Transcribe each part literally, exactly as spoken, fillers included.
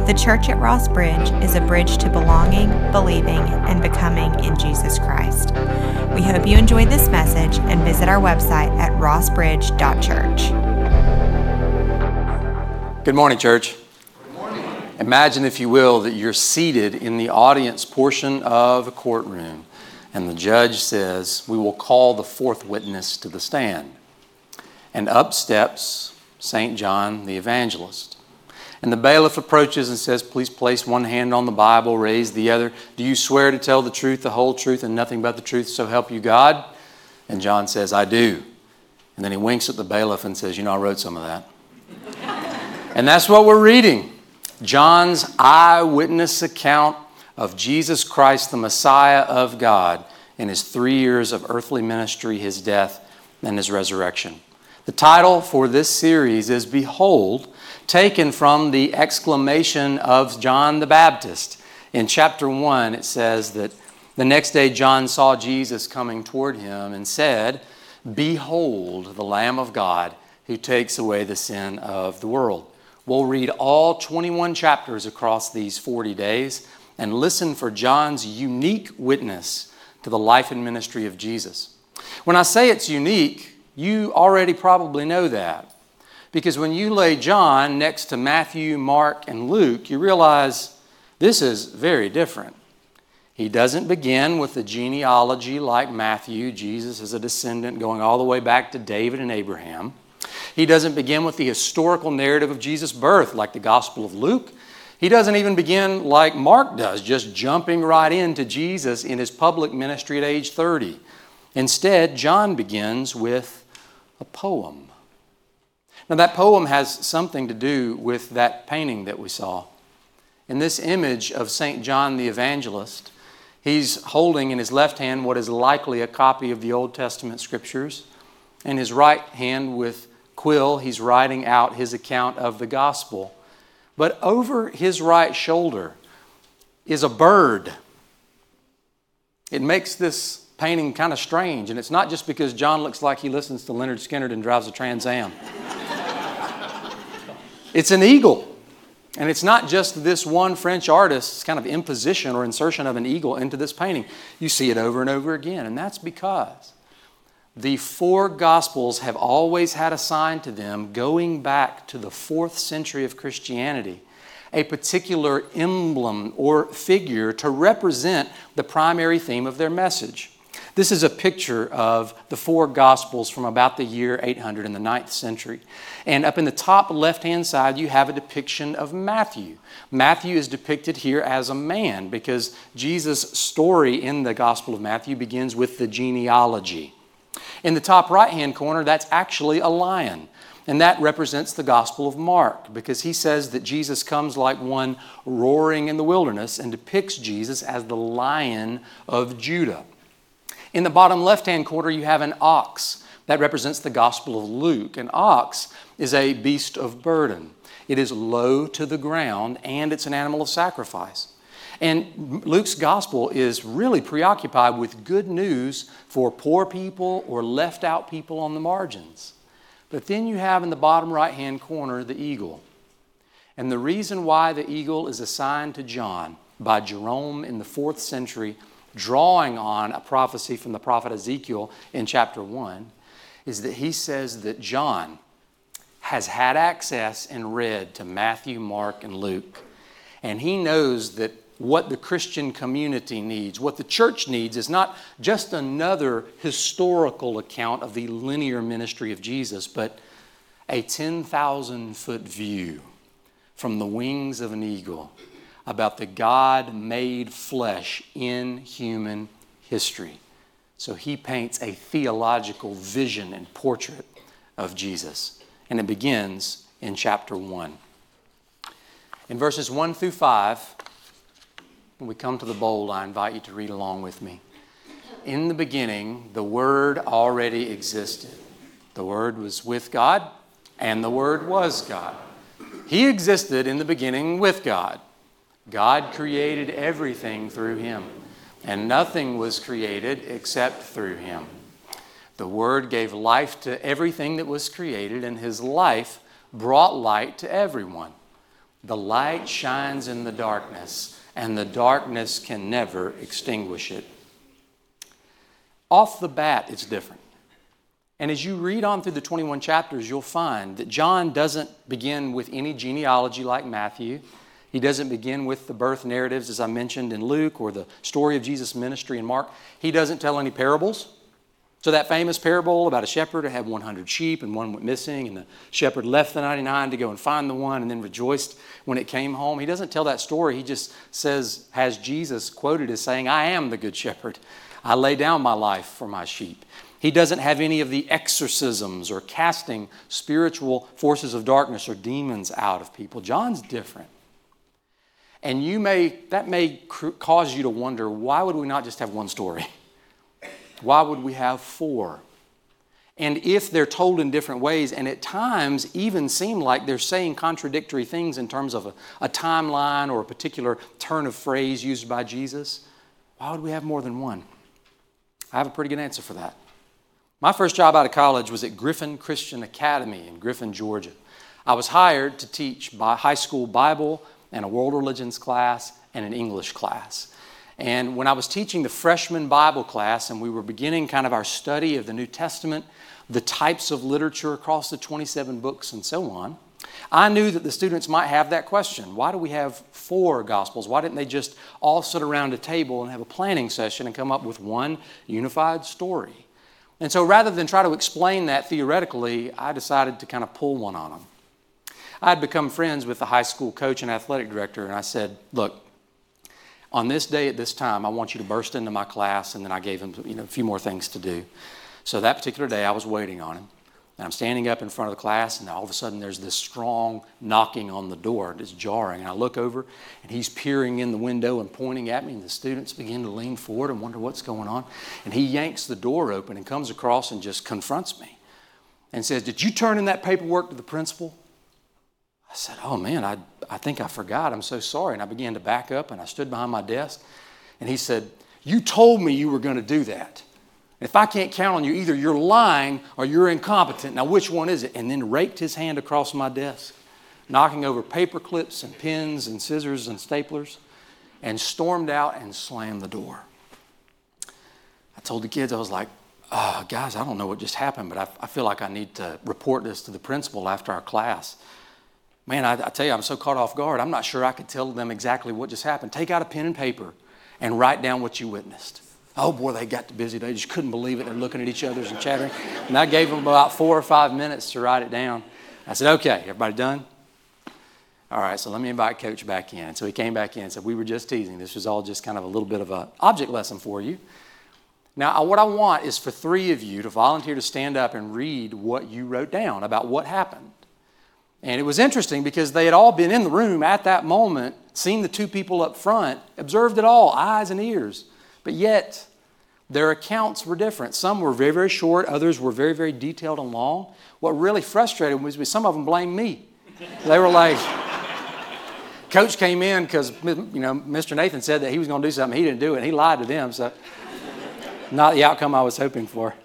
The church at Ross Bridge is a bridge to belonging, believing, and becoming in Jesus Christ. We hope you enjoyed this message and visit our website at ross bridge dot church. Good morning, church. Good morning. Imagine, if you will, that you're seated in the audience portion of a courtroom, and the judge says, "We will call the fourth witness to the stand." And up steps Saint John the Evangelist. And the bailiff approaches and says, "Please place one hand on the Bible, raise the other. Do you swear to tell the truth, the whole truth, and nothing but the truth, so help you God?" And John says, "I do." And then he winks at the bailiff and says, "You know, I wrote some of that." And that's what we're reading. John's eyewitness account of Jesus Christ, the Messiah of God, in his three years of earthly ministry, his death, and his resurrection. The title for this series is Behold, taken from the exclamation of John the Baptist. In chapter one, it says that the next day John saw Jesus coming toward him and said, "Behold, the Lamb of God who takes away the sin of the world." We'll read all twenty-one chapters across these forty days and listen for John's unique witness to the life and ministry of Jesus. When I say it's unique, you already probably know that. Because when you lay John next to Matthew, Mark, and Luke, you realize this is very different. He doesn't begin with a genealogy like Matthew. Jesus is a descendant going all the way back to David and Abraham. He doesn't begin with the historical narrative of Jesus' birth like the Gospel of Luke. He doesn't even begin like Mark does, just jumping right into Jesus in his public ministry at age thirty. Instead, John begins with a poem. Now, that poem has something to do with that painting that we saw. In this image of Saint John the Evangelist, he's holding in his left hand what is likely a copy of the Old Testament Scriptures. In his right hand, with quill, he's writing out his account of the gospel. But over his right shoulder is a bird. It makes this painting kind of strange, and it's not just because John looks like he listens to Leonard Skinner and drives a Trans Am. It's an eagle. And it's not just this one French artist's kind of imposition or insertion of an eagle into this painting. You see it over and over again. And that's because the four Gospels have always had assigned to them, going back to the fourth century of Christianity, a particular emblem or figure to represent the primary theme of their message. This is a picture of the four Gospels from about the year eight hundred in the ninth century. And up in the top left-hand side, you have a depiction of Matthew. Matthew is depicted here as a man because Jesus' story in the Gospel of Matthew begins with the genealogy. In the top right-hand corner, that's actually a lion. And that represents the Gospel of Mark because he says that Jesus comes like one roaring in the wilderness and depicts Jesus as the Lion of Judah. In the bottom left-hand corner, you have an ox. That represents the Gospel of Luke. An ox is a beast of burden. It is low to the ground, and it's an animal of sacrifice. And Luke's Gospel is really preoccupied with good news for poor people or left-out people on the margins. But then you have in the bottom right-hand corner the eagle. And the reason why the eagle is assigned to John by Jerome in the fourth century, drawing on a prophecy from the prophet Ezekiel in chapter one, is that he says that John has had access and read to Matthew, Mark, and Luke. And he knows that what the Christian community needs, what the church needs, is not just another historical account of the linear ministry of Jesus, but a ten thousand foot view from the wings of an eagle about the God made flesh in human history. So he paints a theological vision and portrait of Jesus. And it begins in chapter one. In verses one through five, when we come to the bold, I invite you to read along with me. In the beginning, the Word already existed. The Word was with God, and the Word was God. He existed in the beginning with God. God created everything through him, and nothing was created except through him. The Word gave life to everything that was created, and his life brought light to everyone. The light shines in the darkness, and the darkness can never extinguish it. Off the bat, it's different. And as you read on through the twenty-one chapters, you'll find that John doesn't begin with any genealogy like Matthew. He doesn't begin with the birth narratives, as I mentioned in Luke, or the story of Jesus' ministry in Mark. He doesn't tell any parables. So that famous parable about a shepherd who had one hundred sheep and one went missing, and the shepherd left the ninety-nine to go and find the one and then rejoiced when it came home. He doesn't tell that story. He just says, has Jesus quoted as saying, I am the good shepherd. I lay down my life for my sheep. He doesn't have any of the exorcisms or casting spiritual forces of darkness or demons out of people. John's different. And you may that may cr- cause you to wonder, why would we not just have one story? Why would we have four? And if they're told in different ways, and at times even seem like they're saying contradictory things in terms of a, a timeline or a particular turn of phrase used by Jesus, why would we have more than one? I have a pretty good answer for that. My first job out of college was at Griffin Christian Academy in Griffin, Georgia. I was hired to teach by high school Bible and a world religions class and an English class. And when I was teaching the freshman Bible class and we were beginning kind of our study of the New Testament, the types of literature across the twenty-seven books and so on, I knew that the students might have that question. Why do we have four Gospels? Why didn't they just all sit around a table and have a planning session and come up with one unified story? And so rather than try to explain that theoretically, I decided to kind of pull one on them. I had become friends with the high school coach and athletic director, and I said, look, on this day at this time, I want you to burst into my class, and then I gave him you know, a few more things to do. So that particular day, I was waiting on him. And I'm standing up in front of the class, and all of a sudden there's this strong knocking on the door. It's jarring. And I look over, and he's peering in the window and pointing at me, and the students begin to lean forward and wonder what's going on. And he yanks the door open and comes across and just confronts me and says, did you turn in that paperwork to the principal? I said, oh man, I, I think I forgot. I'm so sorry. And I began to back up, and I stood behind my desk. And he said, you told me you were going to do that. If I can't count on you, either you're lying or you're incompetent. Now, which one is it? And then raked his hand across my desk, knocking over paper clips and pens and scissors and staplers, and stormed out and slammed the door. I told the kids, I was like, oh, guys, I don't know what just happened, but I, I feel like I need to report this to the principal after our class. Man, I, I tell you, I'm so caught off guard. I'm not sure I could tell them exactly what just happened. Take out a pen and paper and write down what you witnessed. Oh, boy, they got too busy. They just couldn't believe it. They're looking at each other and chattering. And I gave them about four or five minutes to write it down. I said, okay, everybody done? All right, so let me invite Coach back in. And so he came back in and said, we were just teasing. This was all just kind of a little bit of an object lesson for you. Now, what I want is for three of you to volunteer to stand up and read what you wrote down about what happened. And it was interesting because they had all been in the room at that moment, seen the two people up front, observed it all, eyes and ears. But yet, their accounts were different. Some were very, very short. Others were very, very detailed and long. What really frustrated me was some of them blamed me. They were like, Coach came in because you know Mister Nathan said that he was going to do something. He didn't do it. He lied to them. So not the outcome I was hoping for.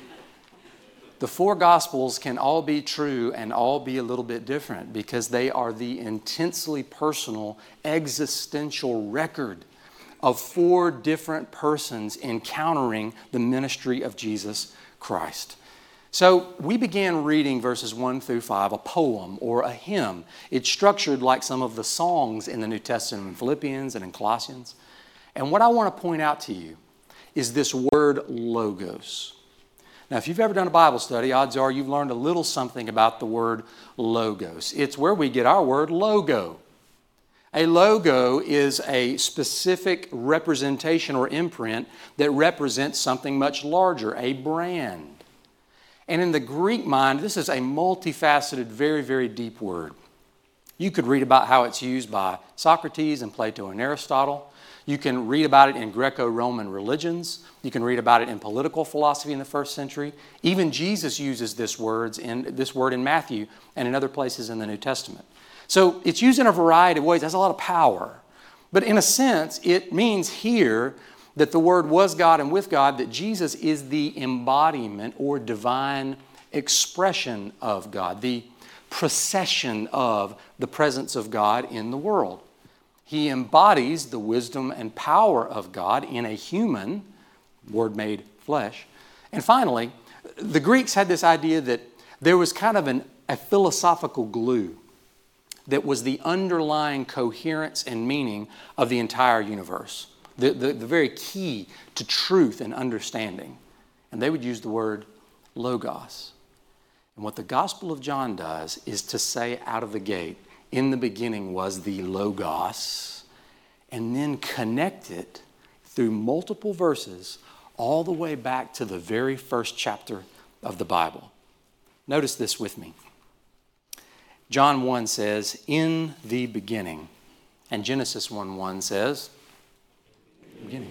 The four Gospels can all be true and all be a little bit different because they are the intensely personal, existential record of four different persons encountering the ministry of Jesus Christ. So we began reading verses one through five, a poem or a hymn. It's structured like some of the songs in the New Testament in Philippians and in Colossians. And what I want to point out to you is this word logos. Now, if you've ever done a Bible study, odds are you've learned a little something about the word logos. It's where we get our word logo. A logo is a specific representation or imprint that represents something much larger, a brand. And in the Greek mind, this is a multifaceted, very, very deep word. You could read about how it's used by Socrates and Plato and Aristotle. You can read about it in Greco-Roman religions. You can read about it in political philosophy in the first century. Even Jesus uses this, words in, this word in Matthew and in other places in the New Testament. So it's used in a variety of ways. It has a lot of power. But in a sense, it means here that the Word was God and with God, that Jesus is the embodiment or divine expression of God, the procession of the presence of God in the world. He embodies the wisdom and power of God in a human, Word made flesh. And finally, the Greeks had this idea that there was kind of an, a philosophical glue that was the underlying coherence and meaning of the entire universe, the, the, the very key to truth and understanding. And they would use the word logos. And what the Gospel of John does is to say out of the gate, in the beginning was the logos, and then connect it through multiple verses all the way back to the very first chapter of the Bible. Notice this with me. John one says, in the beginning. And Genesis one one says, beginning.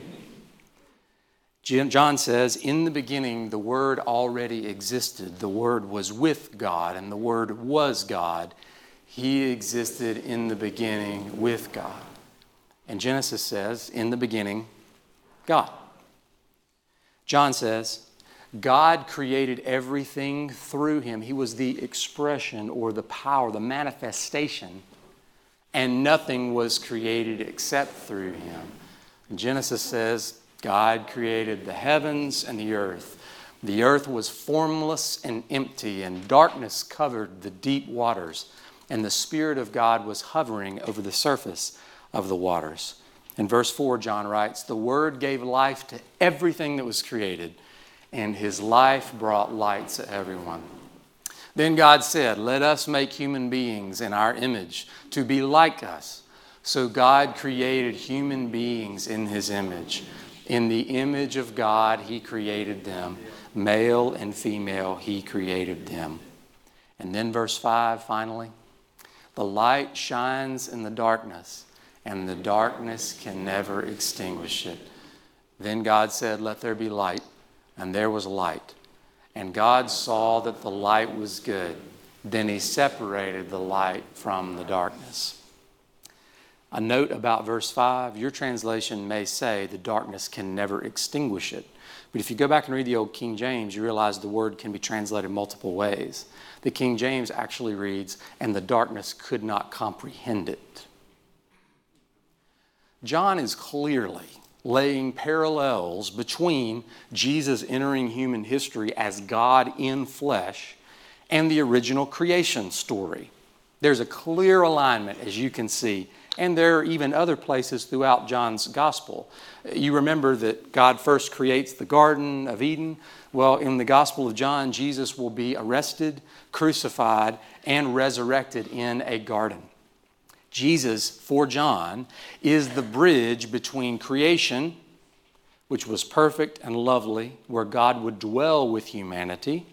John says, in the beginning, the Word already existed. The Word was with God, and the Word was God. He existed in the beginning with God. And Genesis says, in the beginning, God. John says, God created everything through him. He was the expression or the power, the manifestation, and nothing was created except through him. And Genesis says, God created the heavens and the earth. The earth was formless and empty, and darkness covered the deep waters, and the Spirit of God was hovering over the surface of the waters. In verse four, John writes, the Word gave life to everything that was created, and his life brought light to everyone. Then God said, let us make human beings in our image to be like us. So God created human beings in his image. In the image of God, he created them. Male and female, he created them. And then verse five, finally, the light shines in the darkness, and the darkness can never extinguish it. Then God said, let there be light. And there was light. And God saw that the light was good. Then he separated the light from the darkness. A note about verse five, your translation may say the darkness can never extinguish it. But if you go back and read the old King James, you realize the word can be translated multiple ways. The King James actually reads, and the darkness could not comprehend it. John is clearly laying parallels between Jesus entering human history as God in flesh and the original creation story. There's a clear alignment, as you can see, and there are even other places throughout John's gospel. You remember that God first creates the Garden of Eden. Well, in the Gospel of John, Jesus will be arrested, crucified, and resurrected in a garden. Jesus, for John, is the bridge between creation, which was perfect and lovely, where God would dwell with humanity,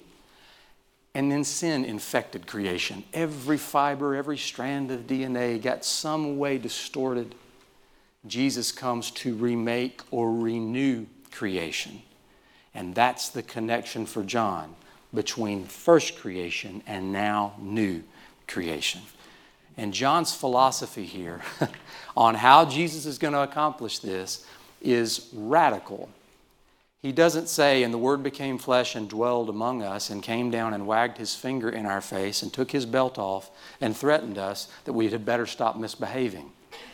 and then sin infected creation. Every fiber, every strand of D N A got some way distorted. Jesus comes to remake or renew creation. And that's the connection for John between first creation and now new creation. And John's philosophy here on how Jesus is going to accomplish this is radical. He doesn't say, and the Word became flesh and dwelled among us and came down and wagged his finger in our face and took his belt off and threatened us that we had better stop misbehaving.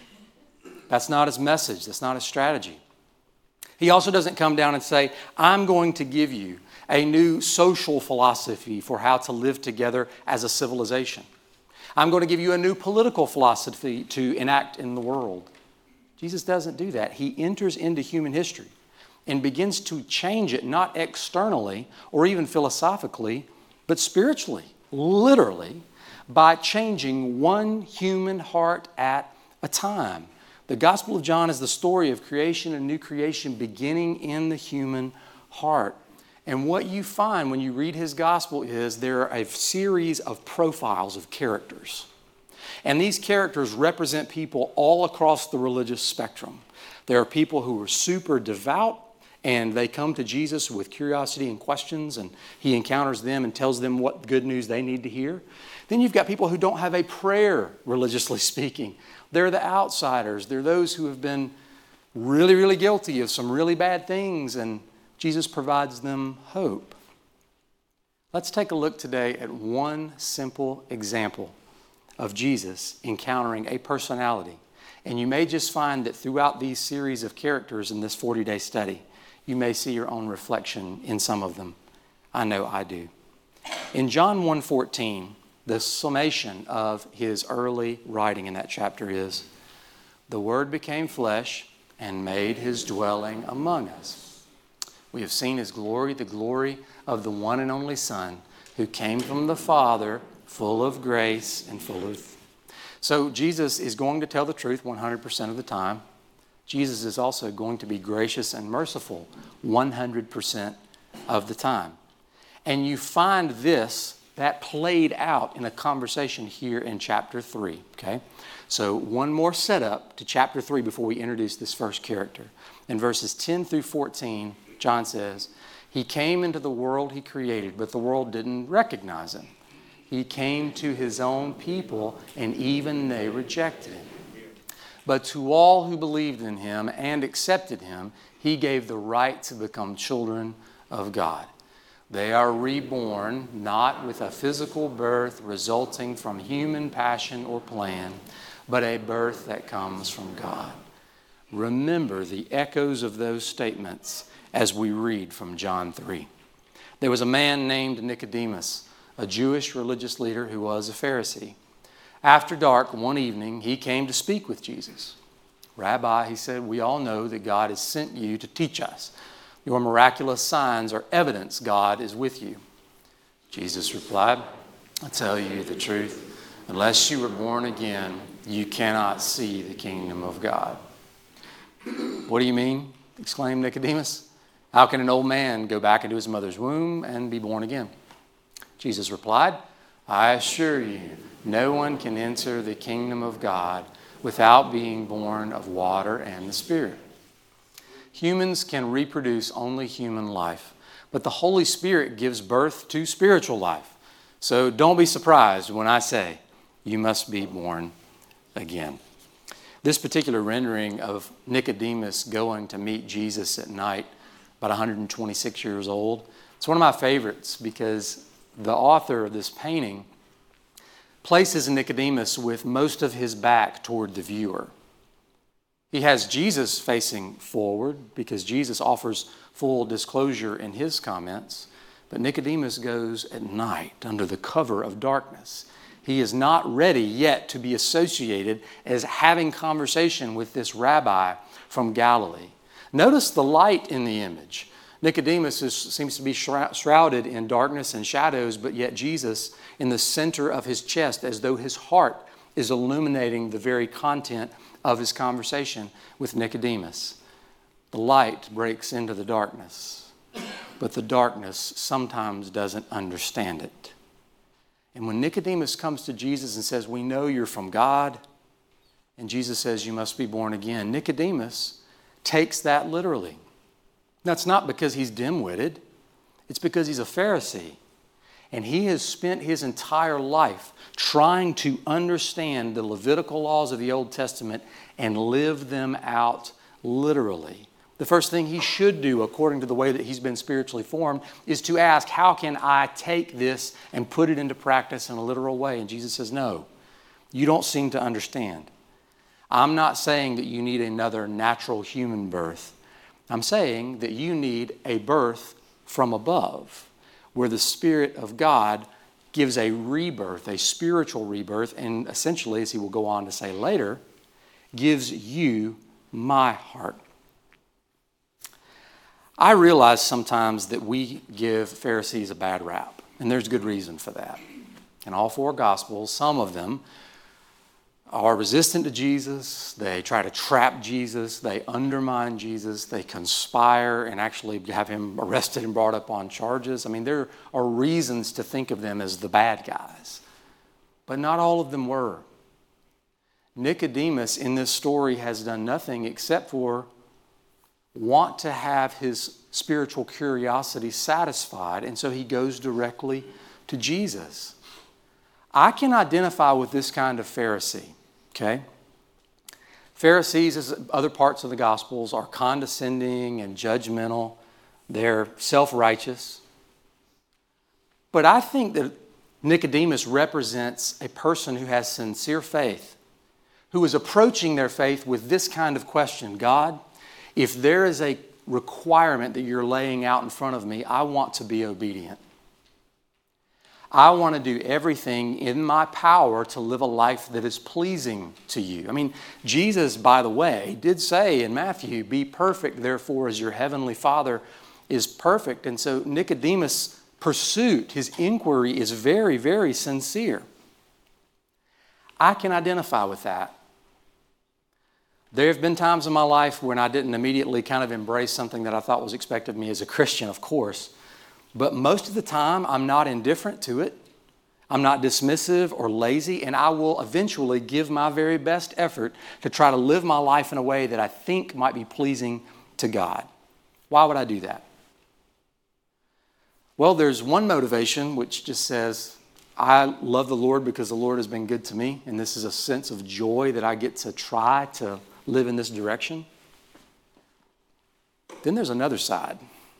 That's not his message. That's not his strategy. He also doesn't come down and say, I'm going to give you a new social philosophy for how to live together as a civilization. I'm going to give you a new political philosophy to enact in the world. Jesus doesn't do that. He enters into human history and begins to change it, not externally or even philosophically, but spiritually, literally, by changing one human heart at a time. The Gospel of John is the story of creation and new creation beginning in the human heart. And what you find when you read his gospel is there are a series of profiles of characters. And these characters represent people all across the religious spectrum. There are people who are super devout, and they come to Jesus with curiosity and questions, and he encounters them and tells them what good news they need to hear. Then you've got people who don't have a prayer, religiously speaking. They're the outsiders. They're those who have been really, really guilty of some really bad things, and Jesus provides them hope. Let's take a look today at one simple example of Jesus encountering a personality. And you may just find that throughout these series of characters in this forty-day study, you may see your own reflection in some of them. I know I do. In John one fourteen, the summation of his early writing in that chapter is, "The Word became flesh and made his dwelling among us. We have seen his glory, the glory of the one and only Son, who came from the Father, full of grace and full of..." So Jesus is going to tell the truth one hundred percent of the time. Jesus is also going to be gracious and merciful one hundred percent of the time. And you find this, that played out in a conversation here in chapter three, okay? So one more setup to chapter three before we introduce this first character. In verses ten through fourteen, John says, "He came into the world he created, but the world didn't recognize him. He came to his own people, and even they rejected him. But to all who believed in him and accepted him, he gave the right to become children of God. They are reborn, not with a physical birth resulting from human passion or plan, but a birth that comes from God." Remember the echoes of those statements as we read from John three. There was a man named Nicodemus, a Jewish religious leader who was a Pharisee. After dark one evening, he came to speak with Jesus. "Rabbi," he said, "we all know that God has sent you to teach us. Your miraculous signs are evidence God is with you." Jesus replied, "I tell you the truth, unless you were born again, you cannot see the kingdom of God." "What do you mean?" exclaimed Nicodemus. "How can an old man go back into his mother's womb and be born again?" Jesus replied, "I assure you, no one can enter the kingdom of God without being born of water and the Spirit. Humans can reproduce only human life, but the Holy Spirit gives birth to spiritual life. So don't be surprised when I say, you must be born again." This particular rendering of Nicodemus going to meet Jesus at night, about one hundred twenty-six years old, it's one of my favorites because the author of this painting places Nicodemus with most of his back toward the viewer. He has Jesus facing forward because Jesus offers full disclosure in his comments, but Nicodemus goes at night under the cover of darkness. He is not ready yet to be associated as having conversation with this rabbi from Galilee. Notice the light in the image. Nicodemus is, seems to be shrouded in darkness and shadows, but yet Jesus in the center of his chest, as though his heart is illuminating the very content of his conversation with Nicodemus. The light breaks into the darkness, but the darkness sometimes doesn't understand it. And when Nicodemus comes to Jesus and says, "We know you're from God," and Jesus says, "You must be born again," Nicodemus takes that literally. That's not because he's dim-witted. It's because he's a Pharisee. And he has spent his entire life trying to understand the Levitical laws of the Old Testament and live them out literally. The first thing he should do, according to the way that he's been spiritually formed, is to ask, how can I take this and put it into practice in a literal way? And Jesus says, no, you don't seem to understand. I'm not saying that you need another natural human birth. I'm saying that you need a birth from above, where the Spirit of God gives a rebirth, a spiritual rebirth, and essentially, as he will go on to say later, gives you my heart. I realize sometimes that we give Pharisees a bad rap, and there's good reason for that. In all four Gospels, some of them are resistant to Jesus. They try to trap Jesus. They undermine Jesus. They conspire and actually have him arrested and brought up on charges. I mean, there are reasons to think of them as the bad guys, but not all of them were. Nicodemus in this story has done nothing except for want to have his spiritual curiosity satisfied, and so he goes directly to Jesus. I can identify with this kind of Pharisee, okay? Pharisees, as other parts of the Gospels, are condescending and judgmental. They're self-righteous. But I think that Nicodemus represents a person who has sincere faith, who is approaching their faith with this kind of question: God, if there is a requirement that you're laying out in front of me, I want to be obedient. I want to do everything in my power to live a life that is pleasing to you. I mean, Jesus, by the way, did say in Matthew, be perfect, therefore, as your heavenly Father is perfect. And so Nicodemus' pursuit, his inquiry is very, very sincere. I can identify with that. There have been times in my life when I didn't immediately kind of embrace something that I thought was expected of me as a Christian, of course. But most of the time, I'm not indifferent to it. I'm not dismissive or lazy, and I will eventually give my very best effort to try to live my life in a way that I think might be pleasing to God. Why would I do that? Well, there's one motivation which just says, I love the Lord because the Lord has been good to me, and this is a sense of joy that I get to try to live in this direction. Then there's another side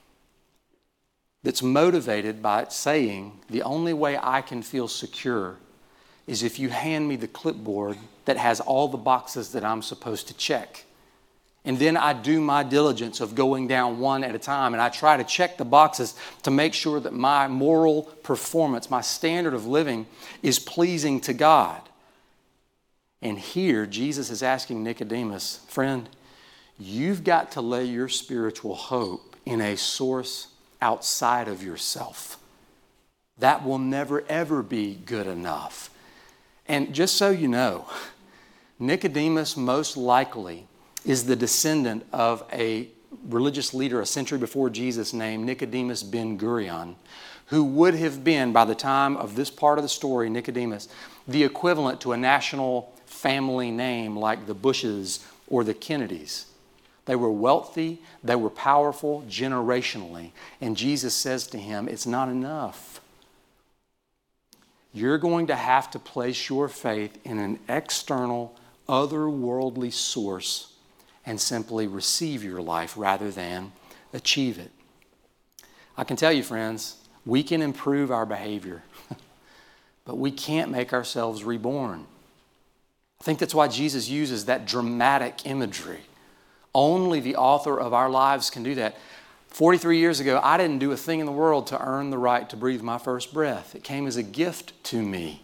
that's motivated by saying, the only way I can feel secure is if you hand me the clipboard that has all the boxes that I'm supposed to check. And then I do my diligence of going down one at a time, and I try to check the boxes to make sure that my moral performance, my standard of living, is pleasing to God. And here, Jesus is asking Nicodemus, friend, you've got to lay your spiritual hope in a source outside of yourself. That will never, ever be good enough. And just so you know, Nicodemus most likely is the descendant of a religious leader a century before Jesus named Nicodemus ben Gurion, who would have been, by the time of this part of the story, Nicodemus, the equivalent to a national family name like the Bushes or the Kennedys. They were wealthy, they were powerful generationally. And Jesus says to him, it's not enough. You're going to have to place your faith in an external, otherworldly source and simply receive your life rather than achieve it. I can tell you, friends, we can improve our behavior, but we can't make ourselves reborn. I think that's why Jesus uses that dramatic imagery. Only the author of our lives can do that. forty-three years ago, I didn't do a thing in the world to earn the right to breathe my first breath. It came as a gift to me.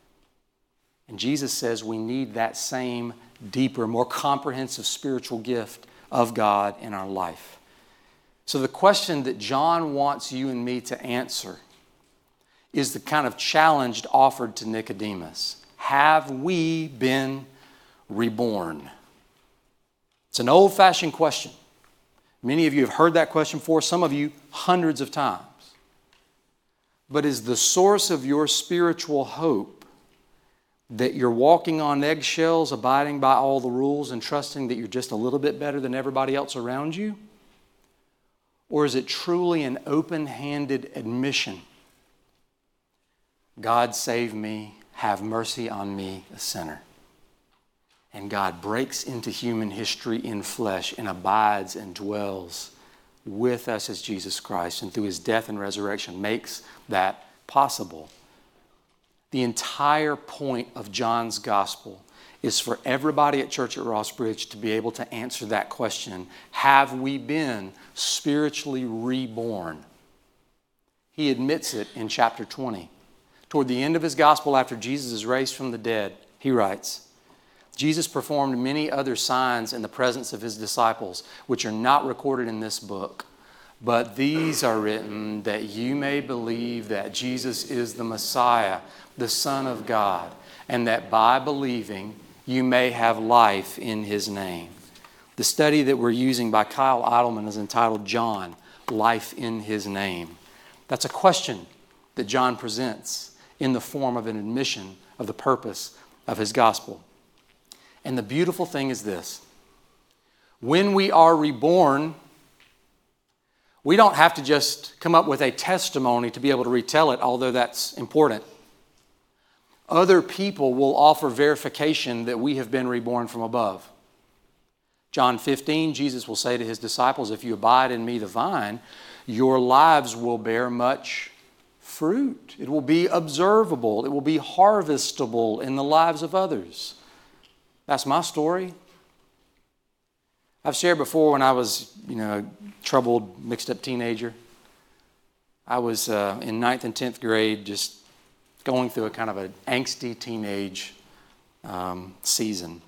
And Jesus says we need that same deeper, more comprehensive spiritual gift of God in our life. So the question that John wants you and me to answer is the kind of challenge offered to Nicodemus. Have we been reborn? It's an old-fashioned question. Many of you have heard that question before, some of you hundreds of times. But is the source of your spiritual hope that you're walking on eggshells, abiding by all the rules, and trusting that you're just a little bit better than everybody else around you? Or is it truly an open-handed admission? God save me, have mercy on me, a sinner. And God breaks into human history in flesh and abides and dwells with us as Jesus Christ, and through his death and resurrection makes that possible. The entire point of John's gospel is for everybody at Church at Ross Bridge to be able to answer that question. Have we been spiritually reborn? He admits it in chapter twenty. Toward the end of his gospel, after Jesus is raised from the dead, he writes, Jesus performed many other signs in the presence of his disciples, which are not recorded in this book. But these are written that you may believe that Jesus is the Messiah, the Son of God, and that by believing you may have life in his name. The study that we're using by Kyle Idleman is entitled John, Life in His Name. That's a question that John presents in the form of an admission of the purpose of his gospel. And the beautiful thing is this. When we are reborn, we don't have to just come up with a testimony to be able to retell it, although that's important. Other people will offer verification that we have been reborn from above. John fifteen, Jesus will say to his disciples, if you abide in me, the vine, your lives will bear much fruit. It will be observable. It will be harvestable in the lives of others. That's my story. I've shared before when I was, you know, a troubled, mixed-up teenager. I was uh, in ninth and tenth grade, just going through a kind of an angsty teenage um, season.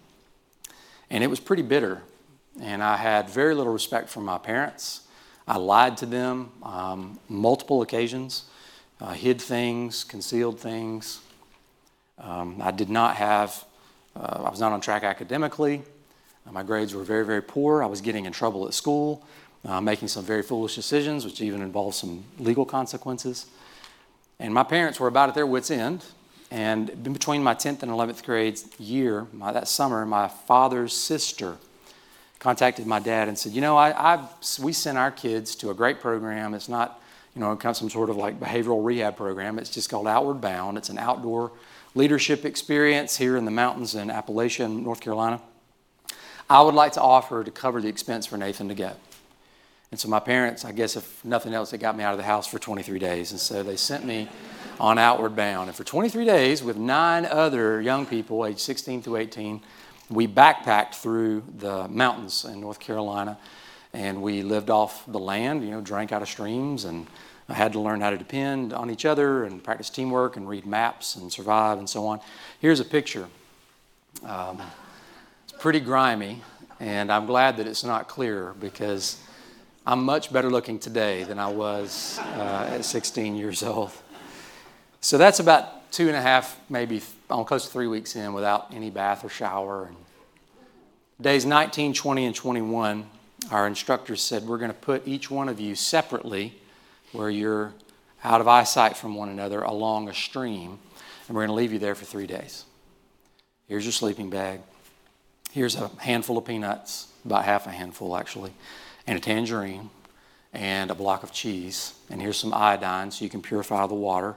And it was pretty bitter. And I had very little respect for my parents. I lied to them um, multiple occasions, uh, hid things, concealed things. Um, I did not have, uh, I was not on track academically. Uh, my grades were very, very poor. I was getting in trouble at school, uh, making some very foolish decisions, which even involved some legal consequences. And my parents were about at their wits' end. And in between my tenth and eleventh grade year, my, that summer, my father's sister contacted my dad and said, you know, I, I've, we sent our kids to a great program. It's not, you know, kind of some sort of like behavioral rehab program. It's just called Outward Bound. It's an outdoor leadership experience here in the mountains in Appalachia, North Carolina. I would like to offer to cover the expense for Nathan to go. And so my parents, I guess if nothing else, they got me out of the house for twenty-three days. And so they sent me on Outward Bound. And for twenty-three days with nine other young people, aged sixteen through eighteen, we backpacked through the mountains in North Carolina, and we lived off the land, you know, drank out of streams, and I had to learn how to depend on each other and practice teamwork and read maps and survive and so on. Here's a picture. Um, it's pretty grimy, and I'm glad that it's not clear because I'm much better looking today than I was uh, at sixteen years old. So that's about two and a half, maybe close to three weeks in without any bath or shower. And days nineteen, twenty, and twenty-one, our instructors said, we're going to put each one of you separately where you're out of eyesight from one another along a stream, and we're going to leave you there for three days. Here's your sleeping bag. Here's a handful of peanuts, about half a handful actually, and a tangerine, and a block of cheese. And here's some iodine so you can purify the water.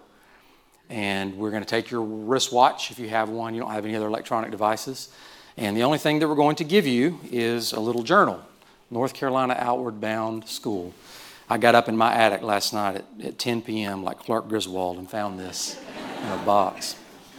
And we're going to take your wristwatch if you have one. You don't have any other electronic devices. And the only thing that we're going to give you is a little journal, North Carolina Outward Bound School. I got up in my attic last night at, at ten p.m. like Clark Griswold and found this in a box.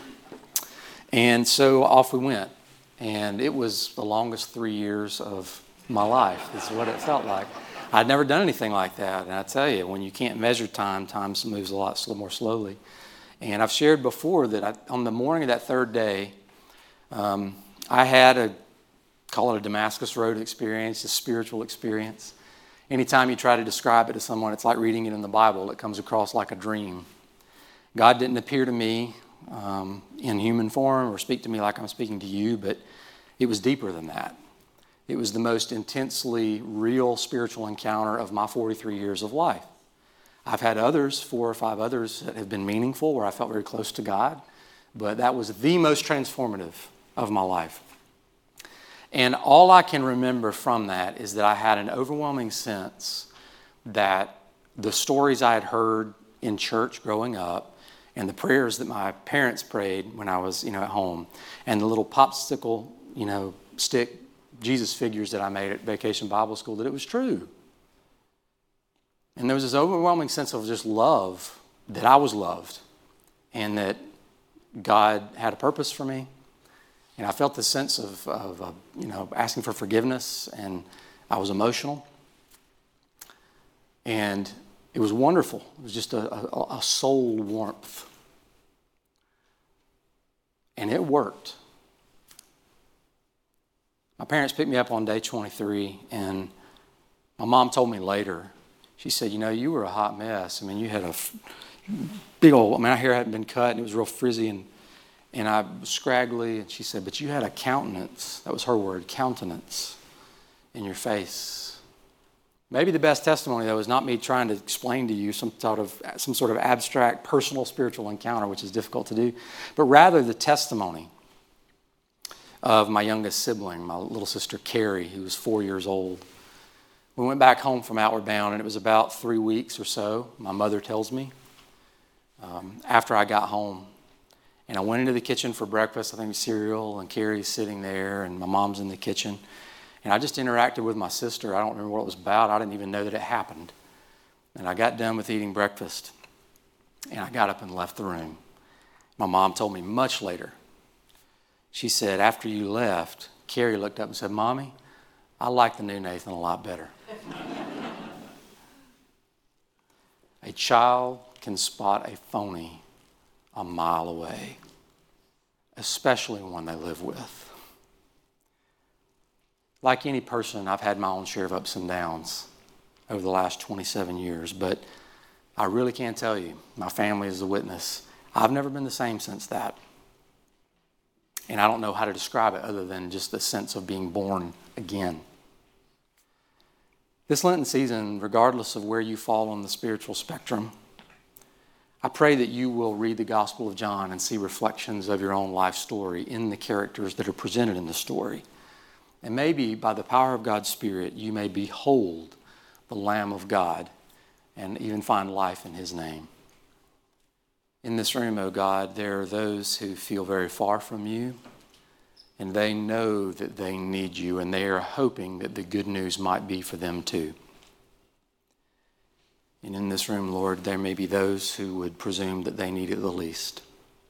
And so off we went. And it was the longest three years of my life, is what it felt like. I'd never done anything like that. And I tell you, when you can't measure time, time moves a lot more slowly. And I've shared before that I, on the morning of that third day, um, I had a, call it a Damascus Road experience, a spiritual experience. Anytime you try to describe it to someone, it's like reading it in the Bible. It comes across like a dream. God didn't appear to me um, in human form or speak to me like I'm speaking to you, but it was deeper than that. It was the most intensely real spiritual encounter of my forty-three years of life. I've had others, four or five others, that have been meaningful where I felt very close to God, but that was the most transformative of my life. And all I can remember from that is that I had an overwhelming sense that the stories I had heard in church growing up and the prayers that my parents prayed when I was, you know, at home and the little popsicle, you know, stick Jesus figures that I made at Vacation Bible School, that it was true. And there was this overwhelming sense of just love, that I was loved, and that God had a purpose for me. And I felt the sense of, of uh, you know, asking for forgiveness, and I was emotional. And it was wonderful. It was just a, a, a soul warmth. And it worked. My parents picked me up on day twenty-three, and my mom told me later, she said, you know, you were a hot mess. I mean, you had a big old, I mean, my hair hadn't been cut, and it was real frizzy, and, and I was scraggly. And she said, but you had a countenance, that was her word, countenance in your face. Maybe the best testimony, though, is not me trying to explain to you some sort of, some sort of abstract, personal, spiritual encounter, which is difficult to do, but rather the testimony of my youngest sibling, my little sister Carrie, who was four years old. We went back home from Outward Bound, and it was about three weeks or so, my mother tells me, um, after I got home. And I went into the kitchen for breakfast, I think cereal, and Carrie's sitting there, and my mom's in the kitchen. And I just interacted with my sister. I don't remember what it was about. I didn't even know that it happened. And I got done with eating breakfast. And I got up and left the room. My mom told me much later. She said, after you left, Carrie looked up and said, Mommy, I like the new Nathan a lot better. A child can spot a phony a mile away, especially one they live with. Like any person, I've had my own share of ups and downs over the last twenty-seven years, but I really can't tell you, my family is a witness, I've never been the same since that. And I don't know how to describe it other than just the sense of being born again. This Lenten season, regardless of where you fall on the spiritual spectrum, I pray that you will read the Gospel of John and see reflections of your own life story in the characters that are presented in the story. And maybe by the power of God's Spirit, you may behold the Lamb of God and even find life in His name. In this room, oh God, there are those who feel very far from you, and they know that they need you, and they are hoping that the good news might be for them too. And in this room, Lord, there may be those who would presume that they need it the least.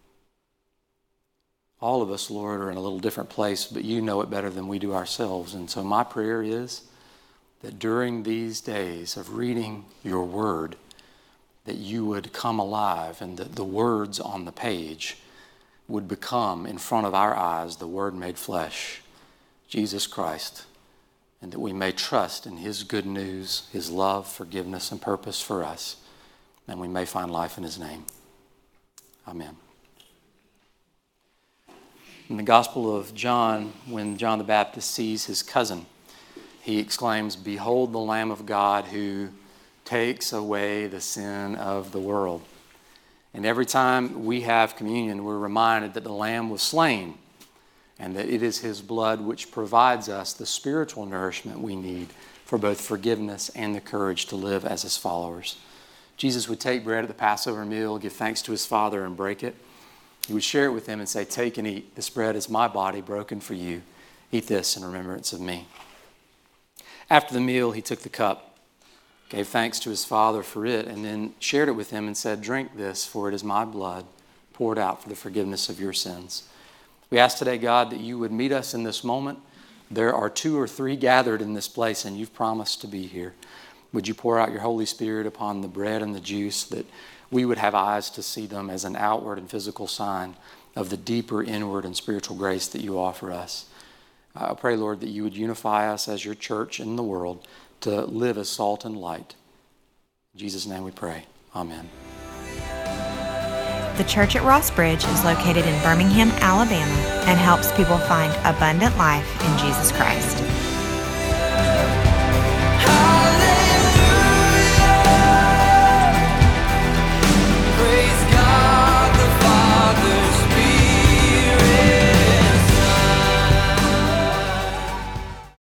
All of us, Lord, are in a little different place, but you know it better than we do ourselves. And so my prayer is that during these days of reading your word, that you would come alive and that the words on the page would become in front of our eyes the Word made flesh, Jesus Christ, and that we may trust in His good news, His love, forgiveness, and purpose for us, and we may find life in His name. Amen. In the Gospel of John, when John the Baptist sees his cousin, he exclaims, "Behold the Lamb of God who takes away the sin of the world." And every time we have communion, we're reminded that the Lamb was slain and that it is His blood which provides us the spiritual nourishment we need for both forgiveness and the courage to live as His followers. Jesus would take bread at the Passover meal, give thanks to His Father, and break it. He would share it with them and say, "Take and eat. This bread is my body broken for you. Eat this in remembrance of me." After the meal, He took the cup, gave thanks to His Father for it, and then shared it with them and said, "Drink this, for it is my blood poured out for the forgiveness of your sins." We ask today, God, that you would meet us in this moment. There are two or three gathered in this place, and you've promised to be here. Would you pour out your Holy Spirit upon the bread and the juice, that we would have eyes to see them as an outward and physical sign of the deeper inward and spiritual grace that you offer us. I pray, Lord, that you would unify us as your church in the world to live as salt and light. In Jesus' name we pray. Amen. The church at Ross Bridge is located in Birmingham, Alabama, and helps people find abundant life in Jesus Christ.